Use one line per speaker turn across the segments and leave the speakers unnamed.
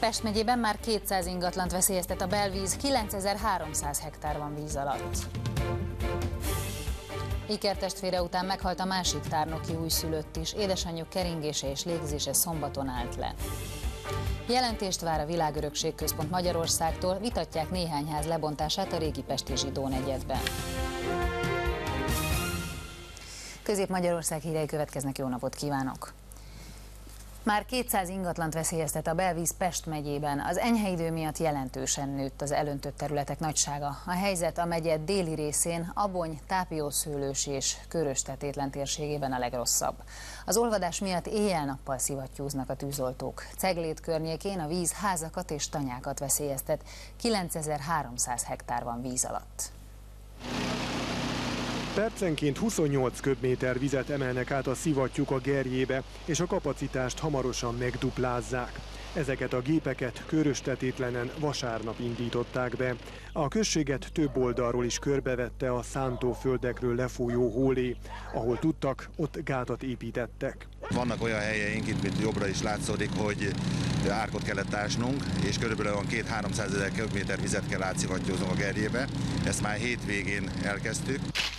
Pest megyében már 200 ingatlant veszélyeztet a belvíz, 9300 hektár van víz alatt. Ikertestvére után meghalt a másik tárnoki újszülött is, édesanyjuk keringése és légzése szombaton állt le. Jelentést vár a Világörökség Központ Magyarországtól, vitatják néhány ház lebontását a régi pesti zsidó negyedben. Közép-Magyarország hírei következnek, jó napot kívánok! Már 200 ingatlant veszélyeztet a belvíz Pest megyében. Az enyhe idő miatt jelentősen nőtt az elöntött területek nagysága. A helyzet a megye déli részén, Abony, Tápiószőlősi és Körös-Tetétlen térségében a legrosszabb. Az olvadás miatt éjjel-nappal szivattyúznak a tűzoltók. Ceglét környékén a víz házakat és tanyákat veszélyeztet. 9300 hektár van víz alatt.
Percenként 28 köbméter vizet emelnek át a szivattyúk a gerjébe, és a kapacitást hamarosan megduplázzák. Ezeket a gépeket Körös-Tetétlenen vasárnap indították be. A községet több oldalról is körbevette a szántóföldekről lefolyó hólé. Ahol tudtak, ott gátat építettek.
Vannak olyan helyeink, itt jobbra is látszódik, hogy árkot kellett ásnunk, és körülbelül 200-300 ezer köbméter vizet kell átszivattyúznunk a gerjébe. Ezt már hétvégén elkezdtük.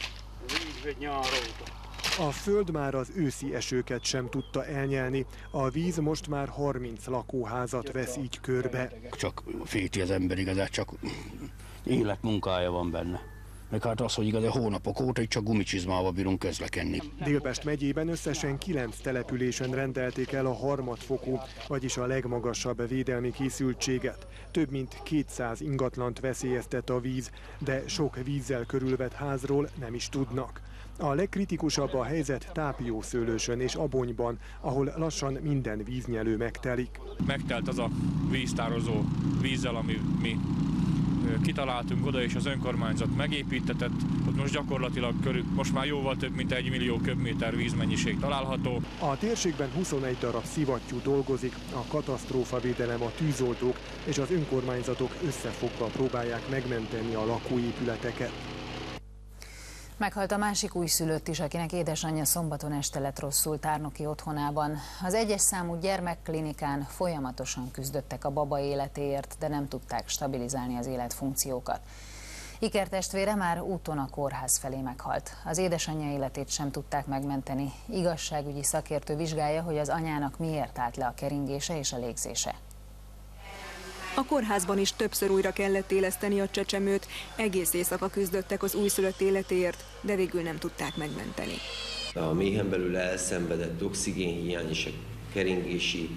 A föld már az őszi esőket sem tudta elnyelni, a víz most már 30 lakóházat vesz így körbe.
Csak féti az ember igazán, csak életmunkája van benne. Meg hát az, hogy igazán hónapok óta itt csak gumicsizmával bírunk közlekedni.
Dél-Pest megyében összesen 9 településen rendelték el a harmadfokú, vagyis a legmagasabb védelmi készültséget. Több mint 200 ingatlant veszélyeztet a víz, de sok vízzel körülvett házról nem is tudnak. A legkritikusabb a helyzet Tápiószőlősön és Abonyban, ahol lassan minden víznyelő megtelik.
Megtelt az a víztározó vízzel, ami mi kitaláltunk oda, és az önkormányzat megépítetett. Ott most gyakorlatilag most már jóval több mint 1 millió köbméter vízmennyiség található.
A térségben 21 darab szivattyú dolgozik, a katasztrófavédelem, a tűzoltók és az önkormányzatok összefogva próbálják megmenteni a lakóépületeket.
Meghalt a másik újszülött is, akinek édesanyja szombaton este lett rosszul tárnoki otthonában. Az 1-es számú gyermekklinikán folyamatosan küzdöttek a baba életéért, de nem tudták stabilizálni az életfunkciókat. Ikertestvére már úton a kórház felé meghalt. Az édesanyja életét sem tudták megmenteni. Igazságügyi szakértő vizsgálja, hogy az anyának miért állt le a keringése és a légzése.
A kórházban is többször újra kellett éleszteni a csecsemőt, egész éjszaka küzdöttek az újszülött életéért, de végül nem tudták megmenteni.
A méhen belül elszenvedett oxigénhiány és a keringési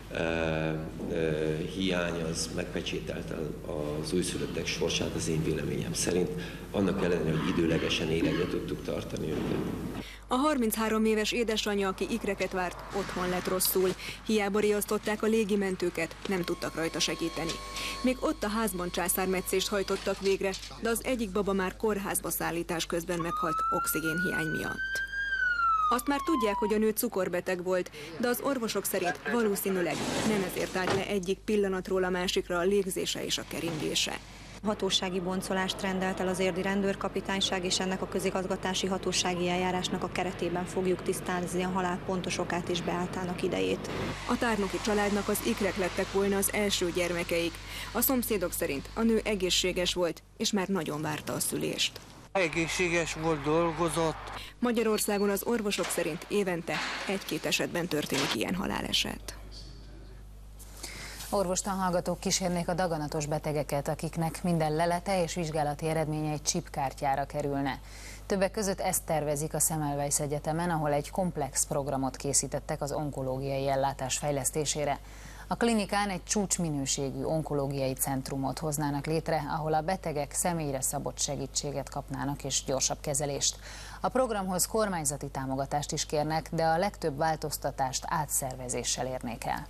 hiány az megpecsételte az újszülöttek sorsát az én véleményem szerint, annak ellenére, hogy időlegesen életbe tudtuk tartani őket.
A 33 éves édesanyja, aki ikreket várt, otthon lett rosszul. Hiába riasztották a légimentőket, nem tudtak rajta segíteni. Még ott a házban császármetszést hajtottak végre, de az egyik baba már kórházba szállítás közben meghalt oxigénhiány miatt. Azt már tudják, hogy a nő cukorbeteg volt, de az orvosok szerint valószínűleg nem ezért állt le egyik pillanatról a másikra a légzése és a keringése.
Hatósági boncolást rendelt el az érdi rendőrkapitányság, és ennek a közigazgatási hatósági eljárásnak a keretében fogjuk tisztázni a halál pontos okát és beálltának idejét.
A tárnoki családnak az ikrek lettek volna az első gyermekeik. A szomszédok szerint a nő egészséges volt, és már nagyon várta a szülést.
Egészséges volt, dolgozott.
Magyarországon az orvosok szerint évente 1-2 esetben történik ilyen haláleset.
Orvostanhallgatók kísérnék a daganatos betegeket, akiknek minden lelete és vizsgálati eredménye egy chipkártyára kerülne. Többek között ezt tervezik a Semmelweis Egyetemen, ahol egy komplex programot készítettek az onkológiai ellátás fejlesztésére. A klinikán egy csúcsminőségű onkológiai centrumot hoznának létre, ahol a betegek személyre szabott segítséget kapnának és gyorsabb kezelést. A programhoz kormányzati támogatást is kérnek, de a legtöbb változtatást átszervezéssel érnék el.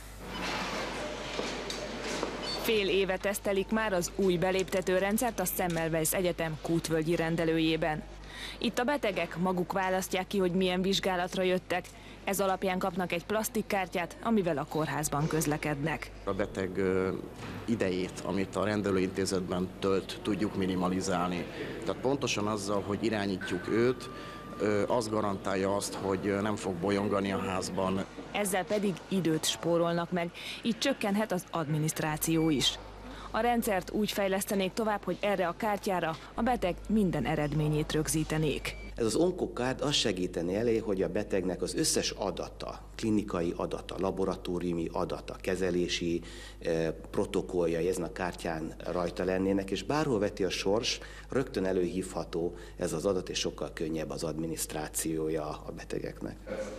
Fél éve tesztelik már az új beléptető rendszert a Semmelweis Egyetem kútvölgyi rendelőjében. Itt a betegek maguk választják ki, hogy milyen vizsgálatra jöttek. Ez alapján kapnak egy plastikkártyát, amivel a kórházban közlekednek.
A beteg idejét, amit a rendelőintézetben tölt, tudjuk minimalizálni. Tehát pontosan azzal, hogy irányítjuk őt, az garantálja azt, hogy nem fog bolyongani a házban.
Ezzel pedig időt spórolnak meg, így csökkenhet az adminisztráció is. A rendszert úgy fejlesztenék tovább, hogy erre a kártyára a beteg minden eredményét rögzítenék.
Ez az Onkokárd azt segíteni elé, hogy a betegnek az összes adata, klinikai adata, laboratóriumi adata, kezelési protokolljai ezen a kártyán rajta lennének, és bárhol veti a sors, rögtön előhívható ez az adat, és sokkal könnyebb az adminisztrációja a betegeknek.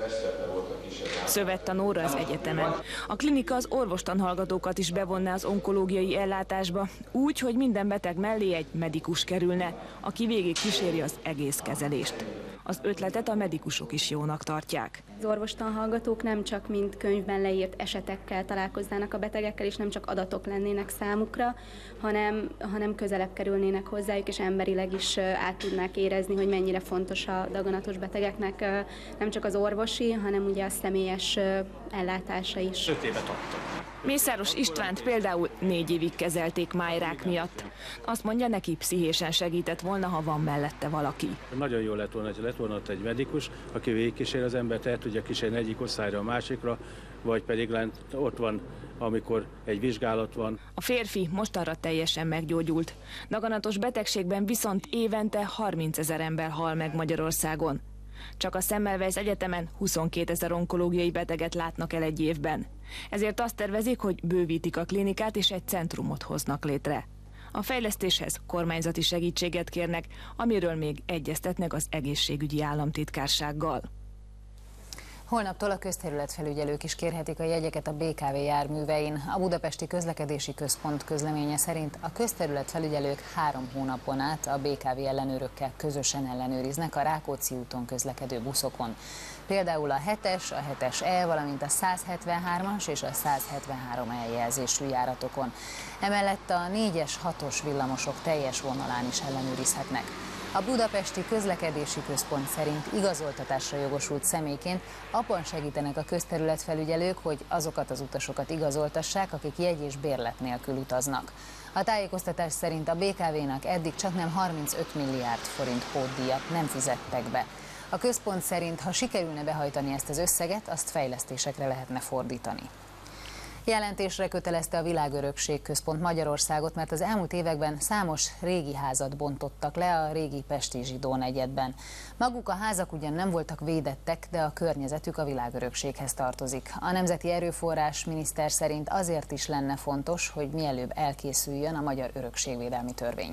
Szövet Nóra az egyetemen. A klinika az orvostanhallgatókat is bevonná az onkológiai ellátásba, úgy, hogy minden beteg mellé egy medikus kerülne, aki végig kíséri az egész kezelést. Az ötletet a medikusok is jónak tartják.
Az orvostanhallgatók nem csak mint könyvben leírt esetekkel találkoznának a betegekkel, és nem csak adatok lennének számukra, hanem közelebb kerülnének hozzájuk, és emberileg is át tudnák érezni, hogy mennyire fontos a daganatos betegeknek nem csak az orvosi, hanem ugye a személyes ellátása is.
5 évet adtak.
Mészáros Istvánt például 4 évig kezelték májrák miatt. Azt mondja, neki pszichésen segített volna, ha van mellette valaki.
Nagyon jó lett volna, hogy lett volna ott egy medikus, aki végigkísér az embert, el tudja kísérni egyik osztályra a másikra, vagy pedig ott van, amikor egy vizsgálat van.
A férfi mostanra teljesen meggyógyult. Daganatos betegségben viszont évente 30 000 ember hal meg Magyarországon. Csak a Semmelweis Egyetemen 22 000 onkológiai beteget látnak el egy évben. Ezért azt tervezik, hogy bővítik a klinikát és egy centrumot hoznak létre. A fejlesztéshez kormányzati segítséget kérnek, amiről még egyeztetnek az egészségügyi államtitkársággal.
Holnaptól a közterületfelügyelők is kérhetik a jegyeket a BKV járművein. A Budapesti Közlekedési Központ közleménye szerint a közterületfelügyelők 3 hónapon át a BKV ellenőrökkel közösen ellenőriznek a Rákóczi úton közlekedő buszokon. Például a 7-es, a 7-es E, valamint a 173-as és a 173E jelzésű járatokon. Emellett a 4-es, 6-os villamosok teljes vonalán is ellenőrizhetnek. A Budapesti Közlekedési Központ szerint igazoltatásra jogosult személyként abban segítenek a közterületfelügyelők, hogy azokat az utasokat igazoltassák, akik jegy és bérlet nélkül utaznak. A tájékoztatás szerint a BKV-nak eddig csaknem 35 milliárd forint pótdíjat nem fizettek be. A központ szerint, ha sikerülne behajtani ezt az összeget, azt fejlesztésekre lehetne fordítani. Jelentésre kötelezte a Világörökség Központ Magyarországot, mert az elmúlt években számos régi házat bontottak le a régi pesti zsidó negyedben. Maguk a házak ugyan nem voltak védettek, de a környezetük a világörökséghez tartozik. A Nemzeti Erőforrás miniszter szerint azért is lenne fontos, hogy mielőbb elkészüljön a magyar örökségvédelmi törvény.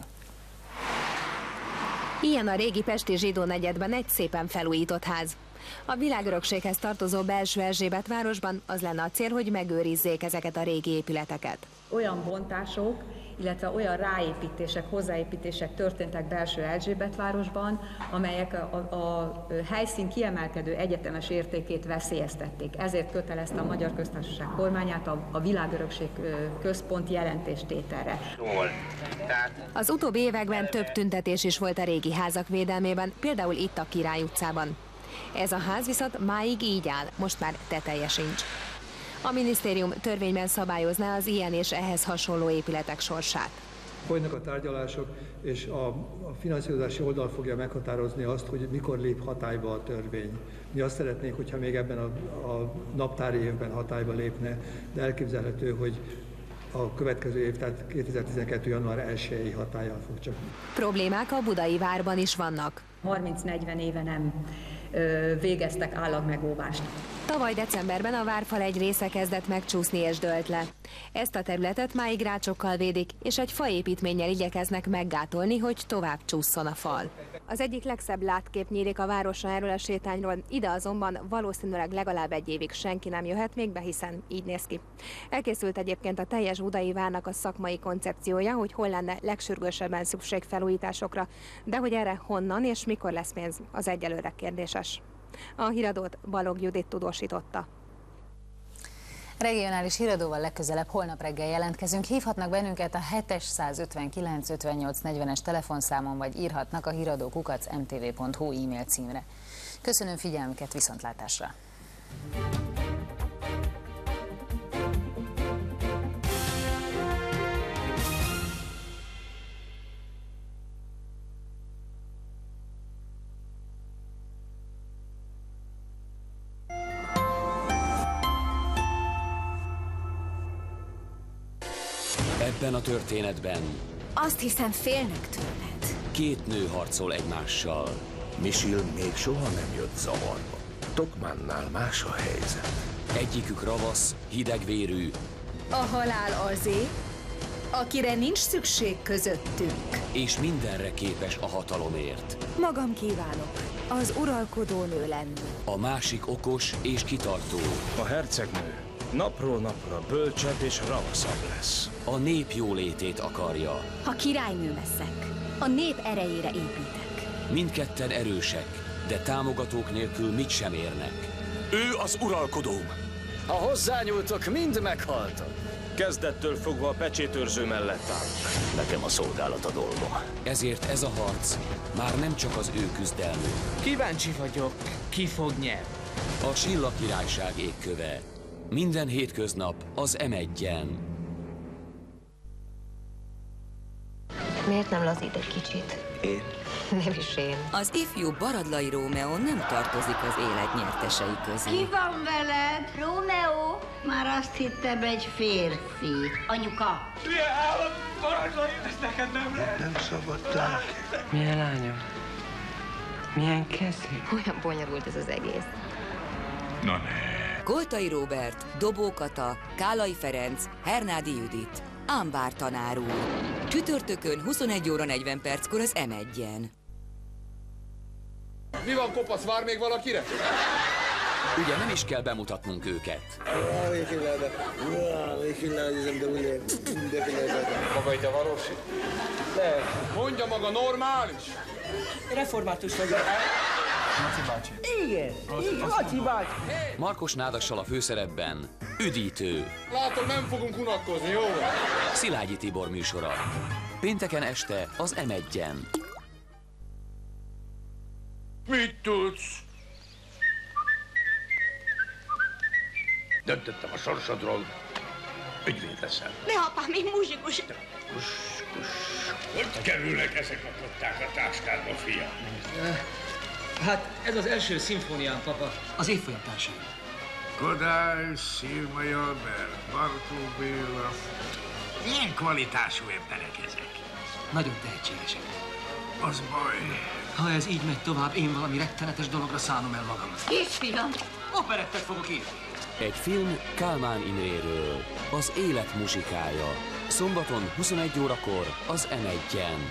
Ilyen a régi pesti zsidó negyedben egy szépen felújított ház. A világörökséghez tartozó Belső Erzsébet városban az lenne a cél, hogy megőrizzék ezeket a régi épületeket.
Olyan bontások, illetve olyan ráépítések, hozzáépítések történtek Belső Erzsébet városban, amelyek a helyszín kiemelkedő egyetemes értékét veszélyeztették. Ezért kötelezte a Magyar Köztársaság kormányát a Világörökség Központ jelentéstételre.
Az utóbbi években több tüntetés is volt a régi házak védelmében, például itt a Király utcában. Ez a ház viszont máig így áll, most már teteje sincs. A minisztérium törvényben szabályozná az ilyen és ehhez hasonló épületek sorsát.
Folynak a tárgyalások, és a finanszírozási oldal fogja meghatározni azt, hogy mikor lép hatályba a törvény. Mi azt szeretnénk, hogyha még ebben a naptári évben hatályba lépne, de elképzelhető, hogy a következő év, tehát 2012. január 1-i hatállyal fog csak.
Problémák a Budai várban is vannak.
30-40 éve nem végeztek állagmegóvást.
Tavaly decemberben a várfal egy része kezdett megcsúszni és dőlt le. Ezt a területet máig rácsokkal védik, és egy faépítménnyel igyekeznek meggátolni, hogy tovább csússzon a fal. Az egyik legszebb látkép nyílik a városra erről a sétányról, ide azonban valószínűleg legalább egy évig senki nem jöhet még be, hiszen így néz ki. Elkészült egyébként a teljes Budai várnak a szakmai koncepciója, hogy hol lenne legsürgősebben szükség felújításokra, de hogy erre honnan és mikor lesz pénz, az egyelőre kérdéses. A híradót Balogh Judit tudósította.
Regionális híradóval legközelebb holnap reggel jelentkezünk. Hívhatnak bennünket a 7-es 159 58 40-es telefonszámon, vagy írhatnak a híradó@mtv.hu e-mail címre. Köszönöm figyelmüket, viszontlátásra!
Ebben a történetben
azt hiszem, félnek tőled.
két nő harcol egymással.
Misil még soha nem jött zavarba. Tokmannál más a helyzet.
Egyikük ravasz, hidegvérű.
A halál azé, akire nincs szükség közöttünk.
És mindenre képes a hatalomért.
Magam kívánok az uralkodó nő lenni.
A másik okos és kitartó.
A hercegnő napról napra bölcsebb és ravaszabb lesz.
A nép jólétét akarja.
Ha királynő leszek, a nép erejére építek.
Mindketten erősek, de támogatók nélkül mit sem érnek.
Ő az uralkodóm.
Ha hozzányúltok, mind meghaltok.
Kezdettől fogva a pecsétőrző mellett áll. Nekem a szolgálat a dolgom.
Ezért ez a harc már nem csak az ő küzdelmük.
Kíváncsi vagyok, ki fog nyerni.
A Silla királyság égköve. Minden hétköznap az M1-en.
Miért nem lazít egy kicsit?
Én?
Nem is én.
Az ifjú Baradlai Rómeó nem tartozik az élet nyertesei közé.
Ki van veled? Rómeó? Már azt hittem, egy férfi. Anyuka!
Milyen állat, Baradlai, ez neked nem lehet.
Nem szabad lelki.
Milyen lányom? Milyen kezi? Olyan bonyolult ez az egész.
Na ne.
Koltai Róbert, Dobó Kata, Kálai Ferenc, Hernádi Judit, Ámbár tanár úr. Csütörtökön 21 óra 40 perckor az M1-en.
Mi van, kopasz, vár még valakire?
Ugye nem is kell bemutatnunk őket.
Maga itt a valósi? De mondja maga, normális?
Református vagyok.
Maci bácsi.
Igen, Maci bácsi.
Markos Nádassal a főszerepben Üdítő.
Látom, nem fogunk unatkozni, jó?
Szilágyi Tibor műsora. Pénteken este az M1-en.
Mit tudsz? Döntöttem a sorsodról. Ügyvéd leszel.
De apám, én muzsikus.
Hogy kerülnek ezek a kották a táskádba, fiam?
Hát ez az első szimfóniám, papa. Az évfolyam társai.
Kodály, Szilmai Albert, Bartók Béla. Milyen kvalitású emberek ezek?
Nagyon tehetségesek.
Az baj.
Ha ez így megy tovább, én valami rettenetes dologra szánom el magam.
Kisfiam!
Operettet fogok írni.
Egy film Kálmán Imréről. Az élet muzsikája. Szombaton 21 órakor az M1-en.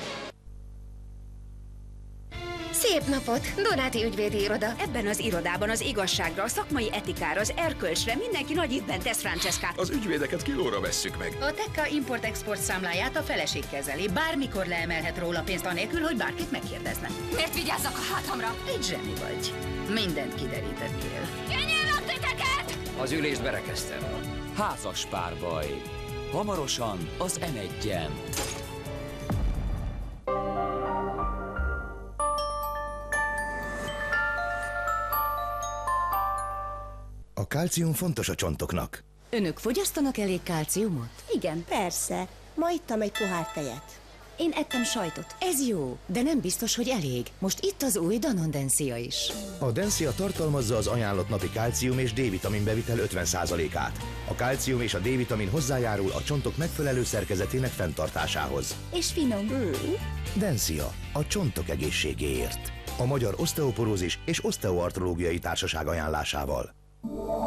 Szép napot! Donáti ügyvédi iroda.
Ebben az irodában az igazságra, a szakmai etikára, az erkölcsre mindenki nagy ívben tesz, Francesca.
Az ügyvédeket kilóra vesszük meg.
A Tekka import-export számláját a feleség kezeli. Bármikor leemelhet róla pénzt anélkül, hogy bárkit megkérdezne.
Miért vigyázzak a hátamra?
Egy zseni vagy. Mindent kiderítettél.
Kinyírlak titeket!
Az ülést berekeztem.
Házas párbaj. Hamarosan az M1-en.
A kálcium fontos a csontoknak.
Önök fogyasztanak elég kálciumot?
Igen, persze. Ma ittam egy pohár tejet.
Én ettem sajtot. Ez jó, de nem biztos, hogy elég. Most itt az új Danon Densia is.
A Densia tartalmazza az ajánlott napi kálcium és D-vitamin bevitel 50%-át. A kálcium és a D-vitamin hozzájárul a csontok megfelelő szerkezetének fenntartásához.
És finom.
Densia, a csontok egészségéért. A Magyar Oszteoporózis és Oszteoartrológiai Társaság ajánlásával.